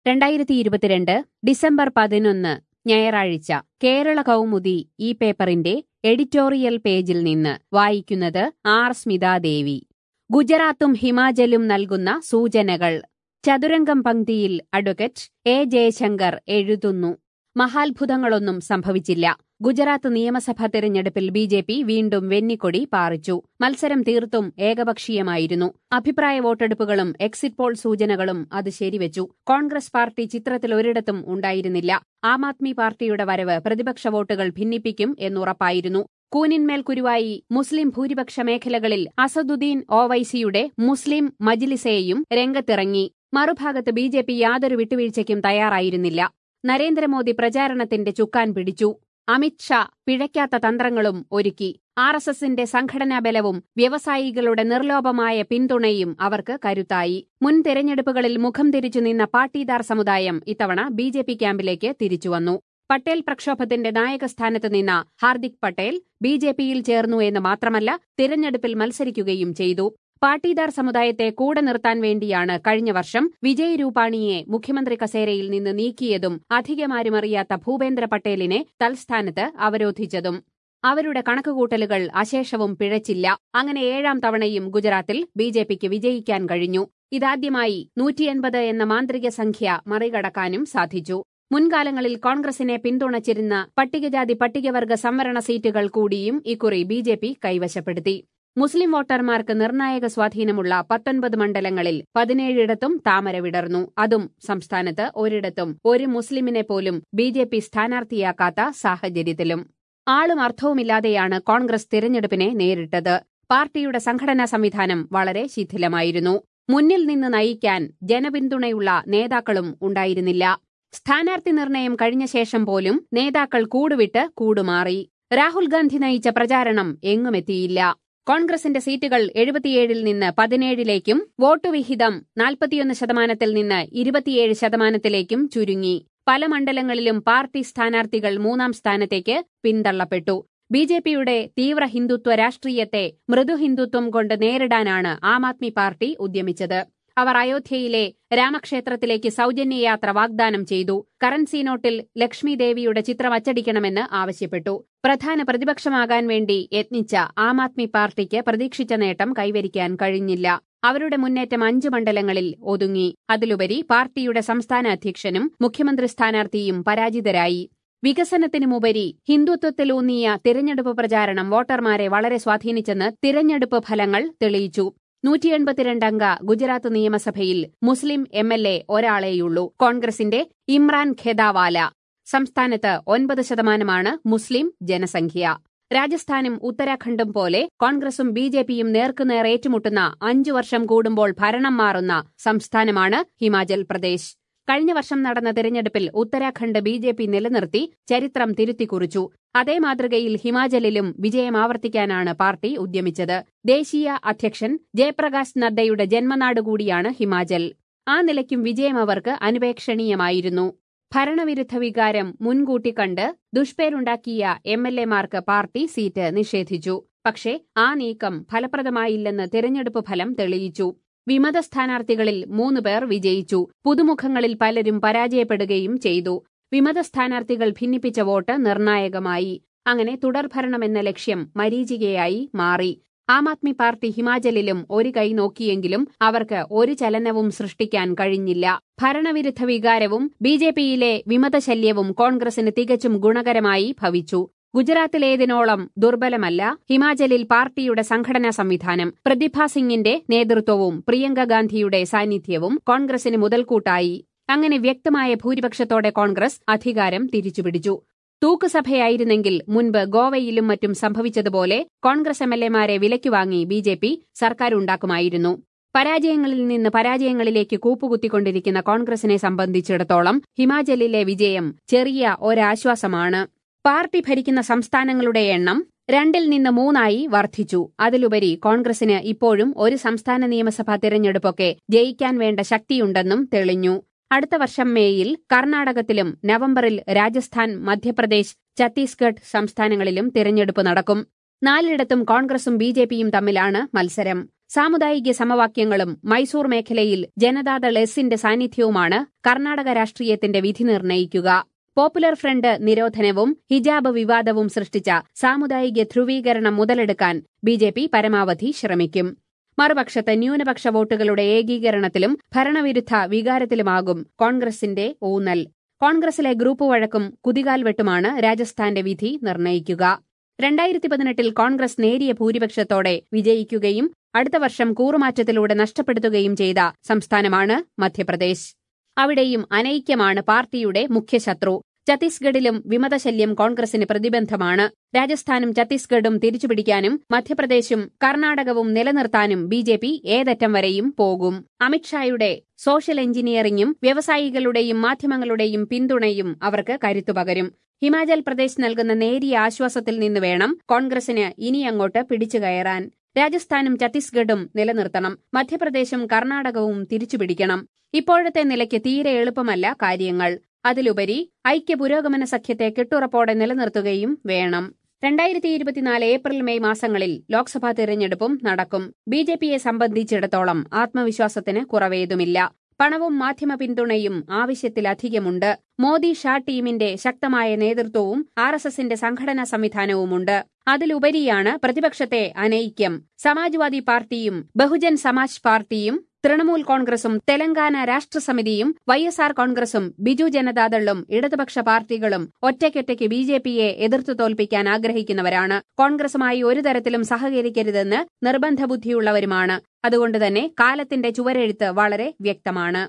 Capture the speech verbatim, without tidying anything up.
രണ്ടായിരത്തി ഇരുപത്തിരണ്ട് ഡിസംബർ പതിനൊന്ന് ഞായറാഴ്ച കേരള കൗമുദി ഈ പേപ്പറിന്റെ എഡിറ്റോറിയൽ പേജിൽ നിന്ന് വായിക്കുന്നത് ആർ സ്മിതാദേവി. ഗുജറാത്തും ഹിമാചലും നൽകുന്ന സൂചനകൾ. ചതുരംഗം പംക്തിയിൽ അഡ്വക്കേറ്റ് എ ജയശങ്കർ എഴുതുന്നു. മഹാത്ഭുതങ്ങളൊന്നും സംഭവിച്ചില്ല. ഗുജറാത്ത് നിയമസഭാ തെരഞ്ഞെടുപ്പിൽ ബി ജെ പി വീണ്ടും വെന്നിക്കൊടി പാറിച്ചു. മത്സരം തീർത്തും ഏകപക്ഷീയമായിരുന്നു. അഭിപ്രായ വോട്ടെടുപ്പുകളും എക്സിറ്റ് പോൾ സൂചനകളും അത് ശരിവെച്ചു. കോൺഗ്രസ് പാർട്ടി ചിത്രത്തിൽ ഒരിടത്തും ഉണ്ടായിരുന്നില്ല. ആം ആദ്മി പാർട്ടിയുടെ വരവ് പ്രതിപക്ഷ വോട്ടുകൾ ഭിന്നിപ്പിക്കും എന്നുറപ്പായിരുന്നു. കൂനിന്മേൽ കുരുവായി മുസ്ലിം ഭൂരിപക്ഷ മേഖലകളിൽ അസദുദ്ദീൻ ഒവൈസിയുടെ മുസ്ലിം മജ്ലിസേയും രംഗത്തിറങ്ങി. മറുഭാഗത്ത് ബി ജെ പി യാതൊരു വിട്ടുവീഴ്ചയ്ക്കും തയ്യാറായിരുന്നില്ല. നരേന്ദ്രമോദി പ്രചാരണത്തിന്റെ ചുക്കാൻ പിടിച്ചു. അമിത് ഷാ പിഴയ്ക്കാത്ത തന്ത്രങ്ങളും ഒരുക്കി. ആർ എസ് എസിന്റെ സംഘടനാ ബലവും വ്യവസായികളുടെ നിർലോഭമായ പിന്തുണയും അവർക്ക് കരുത്തായി. മുൻ തെരഞ്ഞെടുപ്പുകളിൽ മുഖം തിരിച്ചു നിന്ന പാട്ടീദാർ സമുദായം ഇത്തവണ ബി ജെ പി ക്യാമ്പിലേക്ക് തിരിച്ചുവന്നു. പട്ടേൽ പ്രക്ഷോഭത്തിന്റെ നായകസ്ഥാനത്ത് നിന്ന ഹാർദിക് പട്ടേൽ ബി ജെ പിയിൽ ചേർന്നു എന്ന് മാത്രമല്ല, തിരഞ്ഞെടുപ്പിൽ മത്സരിക്കുകയും ചെയ്തു. പാട്ടീദാർ സമുദായത്തെ കൂടെ നിർത്താൻ വേണ്ടിയാണ് കഴിഞ്ഞ വർഷം വിജയ് രൂപാണിയെ മുഖ്യമന്ത്രി കസേരയിൽ നിന്ന് നീക്കിയതും അധികമാരുമറിയാത്ത ഭൂപേന്ദ്ര പട്ടേലിനെ തൽസ്ഥാനത്ത് അവരോധിച്ചതും. അവരുടെ കണക്കുകൂട്ടലുകൾ അശേഷവും പിഴച്ചില്ല. അങ്ങനെ ഏഴാം തവണയും ഗുജറാത്തിൽ ബി ജെ പിക്ക് വിജയിക്കാൻ കഴിഞ്ഞു. ഇതാദ്യമായി നൂറ്റിയെൺപത് എന്ന മാന്ത്രിക സംഖ്യ മറികടക്കാനും സാധിച്ചു. മുൻകാലങ്ങളിൽ കോൺഗ്രസിനെ പിന്തുണച്ചിരുന്ന പട്ടികജാതി പട്ടികവർഗ സംവരണ സീറ്റുകൾ കൂടിയും ഇക്കുറി ബി ജെ പി കൈവശപ്പെടുത്തി. മുസ്ലിം വോട്ടർമാർക്ക് നിർണായക സ്വാധീനമുള്ള പത്തൊൻപത് മണ്ഡലങ്ങളിൽ പതിനേഴിടത്തും താമര വിടർന്നു. അതും സംസ്ഥാനത്ത് ഒരിടത്തും ഒരു മുസ്ലിമിനെ പോലും ബി ജെ പി സ്ഥാനാർത്ഥിയാക്കാത്ത സാഹചര്യത്തിലും. ആളും അർത്ഥവുമില്ലാതെയാണ് കോൺഗ്രസ് തിരഞ്ഞെടുപ്പിനെ നേരിട്ടത്. പാർട്ടിയുടെ സംഘടനാ സംവിധാനം വളരെ ശിഥിലമായിരുന്നു. മുന്നിൽ നിന്ന് നയിക്കാൻ ജനപിന്തുണയുള്ള നേതാക്കളും ഉണ്ടായിരുന്നില്ല. സ്ഥാനാർത്ഥി നിർണയം കഴിഞ്ഞ ശേഷം പോലും നേതാക്കൾ കൂടുവിട്ട് കൂടുമാറി. രാഹുൽ ഗാന്ധി നയിച്ച പ്രചാരണം എങ്ങുമെത്തിയില്ല. കോൺഗ്രസിന്റെ സീറ്റുകൾ എഴുപത്തിയേഴിൽ നിന്ന് പതിനേഴിലേക്കും വോട്ടുവിഹിതം നാൽപ്പത്തിയൊന്ന് ശതമാനത്തിൽ നിന്ന് ഇരുപത്തിയേഴ് ശതമാനത്തിലേക്കും ചുരുങ്ങി. പല മണ്ഡലങ്ങളിലും പാർട്ടി സ്ഥാനാർത്ഥികൾ മൂന്നാം സ്ഥാനത്തേക്ക് പിന്തള്ളപ്പെട്ടു. ബി ജെ പിയുടെ തീവ്ര ഹിന്ദുത്വ രാഷ്ട്രീയത്തെ മൃദു ഹിന്ദുത്വം കൊണ്ട് നേരിടാനാണ് ആം ആദ്മി പാർട്ടി ഉദ്യമിച്ചത്. അവർ അയോധ്യയിലെ രാമക്ഷേത്രത്തിലേക്ക് സൗജന്യയാത്ര വാഗ്ദാനം ചെയ്തു. കറൻസി നോട്ടിൽ ലക്ഷ്മി ദേവിയുടെ ചിത്രം അച്ചടിക്കണമെന്ന് ആവശ്യപ്പെട്ടു. പ്രധാന പ്രതിപക്ഷമാകാൻ വേണ്ടി യത്നിച്ച ആം ആദ്മി പാർട്ടിക്ക് പ്രതീക്ഷിച്ച നേട്ടം കൈവരിക്കാൻ കഴിഞ്ഞില്ല. അവരുടെ മുന്നേറ്റം അഞ്ചു മണ്ഡലങ്ങളിൽ ഒതുങ്ങി. അതിലുപരി പാർട്ടിയുടെ സംസ്ഥാന അധ്യക്ഷനും മുഖ്യമന്ത്രി സ്ഥാനാർത്ഥിയും പരാജിതരായി. വികസനത്തിനുമുപരി ഹിന്ദുത്വത്തിലൂന്നിയ തിരഞ്ഞെടുപ്പ് പ്രചാരണം വോട്ടർമാരെ വളരെ സ്വാധീനിച്ചെന്ന് തിരഞ്ഞെടുപ്പ് ഫലങ്ങൾ തെളിയിച്ചു. നൂറ്റി എൺപത്തിരണ്ടംഗ ഗുജറാത്ത് നിയമസഭയിൽ മുസ്ലിം എം എൽ എ ഒരാളേയുള്ളൂ, കോൺഗ്രസിന്റെ ഇമ്രാൻ ഖേദാവാല. സംസ്ഥാനത്ത് ഒൻപത് ശതമാനമാണ് മുസ്ലിം ജനസംഖ്യ. രാജസ്ഥാനും ഉത്തരാഖണ്ഡും പോലെ കോൺഗ്രസും ബി ജെ പിയും നേർക്കുനേർ ഏറ്റുമുട്ടുന്ന അഞ്ചു വർഷം കൂടുമ്പോൾ ഭരണം മാറുന്ന സംസ്ഥാനമാണ് ഹിമാചൽ പ്രദേശ്. കഴിഞ്ഞ വർഷം നടന്ന തിരഞ്ഞെടുപ്പിൽ ഉത്തരാഖണ്ഡ് ബി ജെ പി നിലനിർത്തി ചരിത്രം തിരുത്തിക്കുറിച്ചു. അതേ മാതൃകയിൽ ഹിമാചലിലും വിജയം ആവർത്തിക്കാനാണ് പാർട്ടി ഉദ്യമിച്ചത്. ദേശീയ അധ്യക്ഷൻ ജയപ്രകാശ് നദ്ദയുടെ ജന്മനാട് കൂടിയാണ് ഹിമാചൽ. ആ നിലയ്ക്കും വിജയം അവർക്ക് അനുപേക്ഷണീയമായിരുന്നു. ഭരണവിരുദ്ധ വികാരം മുൻകൂട്ടി കണ്ട് ദുഷ്പേരുണ്ടാക്കിയ എം എൽ എമാർക്ക് പാർട്ടി സീറ്റ് നിഷേധിച്ചു. പക്ഷേ ആ നീക്കം ഫലപ്രദമായില്ലെന്ന് തിരഞ്ഞെടുപ്പ് ഫലം തെളിയിച്ചു. വിമത സ്ഥാനാർത്ഥികളിൽ മൂന്ന് പേർ വിജയിച്ചു. പുതുമുഖങ്ങളിൽ പലരും പരാജയപ്പെടുകയും ചെയ്തു. വിമത സ്ഥാനാർത്ഥികൾ ഭിന്നിപ്പിച്ച വോട്ട് നിർണായകമായി. അങ്ങനെ തുടർഭരണമെന്ന ലക്ഷ്യം മരീചികയായി മാറി. ആം ആദ്മി പാർട്ടി ഹിമാചലിലും ഒരു കൈ നോക്കിയെങ്കിലും അവർക്ക് ഒരു ചലനവും സൃഷ്ടിക്കാൻ കഴിഞ്ഞില്ല. ഭരണവിരുദ്ധ വികാരവും ബി ജെ പിയിലെ വിമതശല്യവും കോൺഗ്രസിന് തികച്ചും ഗുണകരമായി ഭവിച്ചു. ഗുജറാത്തിലേതിനോളം ദുർബലമല്ല ഹിമാചലിൽ പാർട്ടിയുടെ സംഘടനാ സംവിധാനം. പ്രതിഭ സിംഗിന്റെ നേതൃത്വവും പ്രിയങ്ക ഗാന്ധിയുടെ സാന്നിധ്യവും കോൺഗ്രസിന് മുതൽക്കൂട്ടായി. അങ്ങനെ വ്യക്തമായ ഭൂരിപക്ഷത്തോടെ കോൺഗ്രസ് അധികാരം തിരിച്ചുപിടിച്ചു. തൂക്കുസഭയായിരുന്നെങ്കിൽ മുൻപ് ഗോവയിലും മറ്റും സംഭവിച്ചതുപോലെ കോൺഗ്രസ് എം എൽ എമാരെ വിലയ്ക്കുവാങ്ങി ബി ജെ പി സർക്കാരുണ്ടാക്കുമായിരുന്നു. പരാജയങ്ങളിൽ നിന്ന് പരാജയങ്ങളിലേക്ക് കൂപ്പുകുത്തിക്കൊണ്ടിരിക്കുന്ന കോൺഗ്രസിനെ സംബന്ധിച്ചിടത്തോളം ഹിമാചലിലെ വിജയം ചെറിയ ഒരാശ്വാസമാണ്. പാർട്ടി ഭരിക്കുന്ന സംസ്ഥാനങ്ങളുടെ എണ്ണം രണ്ടിൽ നിന്ന് മൂന്നായി വർദ്ധിച്ചു. അതിലുപരി കോൺഗ്രസിന് ഇപ്പോഴും ഒരു സംസ്ഥാന നിയമസഭാ തിരഞ്ഞെടുപ്പൊക്കെ ജയിക്കാൻ വേണ്ട ശക്തിയുണ്ടെന്നും തെളിഞ്ഞു. അടുത്ത വർഷം മേയിൽ കർണാടകത്തിലും നവംബറിൽ രാജസ്ഥാൻ, മധ്യപ്രദേശ്, ഛത്തീസ്ഗഡ് സംസ്ഥാനങ്ങളിലും തിരഞ്ഞെടുപ്പ് നടക്കും. നാലിടത്തും കോൺഗ്രസും ബി ജെ പിയും തമ്മിലാണ് മത്സരം. സാമുദായിക സമവാക്യങ്ങളും മൈസൂർ മേഖലയിൽ ജനതാദൾ എസിന്റെ സാന്നിധ്യവുമാണ് കർണാടക രാഷ്ട്രീയത്തിന്റെ വിധി നിർണയിക്കുക. പോപ്പുലർ ഫ്രണ്ട് നിരോധനവും ഹിജാബ് വിവാദവും സൃഷ്ടിച്ച സാമുദായിക ധ്രുവീകരണം മുതലെടുക്കാൻ ബി ജെ പി പരമാവധി ശ്രമിക്കും. മറുപക്ഷത്ത് ന്യൂനപക്ഷ വോട്ടുകളുടെ ഏകീകരണത്തിലും ഭരണവിരുദ്ധ വികാരത്തിലുമാകും കോൺഗ്രസിന്റെ ഊന്നൽ. കോൺഗ്രസിലെ ഗ്രൂപ്പ് വഴക്കും കുതികാൽ വെട്ടുമാണ് രാജസ്ഥാന്റെ വിധി നിർണയിക്കുക. രണ്ടായിരത്തി പതിനെട്ടിൽ കോൺഗ്രസ് നേരിയ ഭൂരിപക്ഷത്തോടെ വിജയിക്കുകയും അടുത്ത വർഷം കൂറുമാറ്റത്തിലൂടെ നഷ്ടപ്പെടുത്തുകയും ചെയ്ത സംസ്ഥാനമാണ് മധ്യപ്രദേശ്. അവിടെയും അനൈക്യമാണ് പാർട്ടിയുടെ മുഖ്യശത്രു. ഛത്തീസ്ഗഡിലും വിമതശല്യം കോൺഗ്രസിന് പ്രതിബന്ധമാണ്. രാജസ്ഥാനും ഛത്തീസ്ഗഡും തിരിച്ചുപിടിക്കാനും മധ്യപ്രദേശും കർണാടകവും നിലനിർത്താനും ബി ജെ പി ഏതറ്റം വരെയും പോകും. അമിത്ഷായുടെ സോഷ്യൽ എഞ്ചിനീയറിംഗും വ്യവസായികളുടെയും മാധ്യമങ്ങളുടെയും പിന്തുണയും അവർക്ക് കരുത്തുപകരും. ഹിമാചൽ പ്രദേശ് നൽകുന്ന നേരിയ ആശ്വാസത്തിൽ നിന്ന് വേണം കോൺഗ്രസിന് ഇനിയങ്ങോട്ട് പിടിച്ചുകയറാൻ. രാജസ്ഥാനും ഛത്തീസ്ഗഡും നിലനിർത്തണം. മധ്യപ്രദേശും കർണാടകവും തിരിച്ചുപിടിക്കണം. ഇപ്പോഴത്തെ നിലയ്ക്ക് തീരെ എളുപ്പമല്ല കാര്യങ്ങൾ. അതിലുപരി ഐക്യ പുരോഗമന സഖ്യത്തെ കെട്ടുറപ്പോടെ നിലനിർത്തുകയും വേണം. രണ്ടായിരത്തി ഇരുപത്തിനാല് ഏപ്രിൽ മെയ് മാസങ്ങളിൽ ലോക്സഭാ തെരഞ്ഞെടുപ്പും നടക്കും. ബി ജെ പിയെ സംബന്ധിച്ചിടത്തോളം ആത്മവിശ്വാസത്തിന് കുറവേതുമില്ല. പണവും മാധ്യമ പിന്തുണയും ആവശ്യത്തിലധികമുണ്ട്. മോദി ഷാ ടീമിന്റെ ശക്തമായ നേതൃത്വവും ആർ എസ് എസിന്റെ സംഘടനാ സംവിധാനവുമുണ്ട്. അതിലുപരിയാണ് പ്രതിപക്ഷത്തെ അനൈക്യം. സമാജ്വാദി പാർട്ടിയും ബഹുജൻ സമാജ് പാർട്ടിയും തൃണമൂൽ കോൺഗ്രസും തെലങ്കാന രാഷ്ട്രസമിതിയും വൈ എസ് ആർ കോൺഗ്രസും ബിജു ജനതാദളും ഇടതുപക്ഷ പാർട്ടികളും ഒറ്റയ്ക്കൊറ്റയ്ക്ക് ബി ജെ പിയെ എതിർത്തു തോൽപ്പിക്കാൻ ആഗ്രഹിക്കുന്നവരാണ്. കോൺഗ്രസുമായി ഒരു തരത്തിലും സഹകരിക്കരുതെന്ന് നിർബന്ധബുദ്ധിയുള്ളവരുമാണ്. അതുകൊണ്ടുതന്നെ കാലത്തിന്റെ ചുവരെഴുത്ത് വളരെ വ്യക്തമാണ്.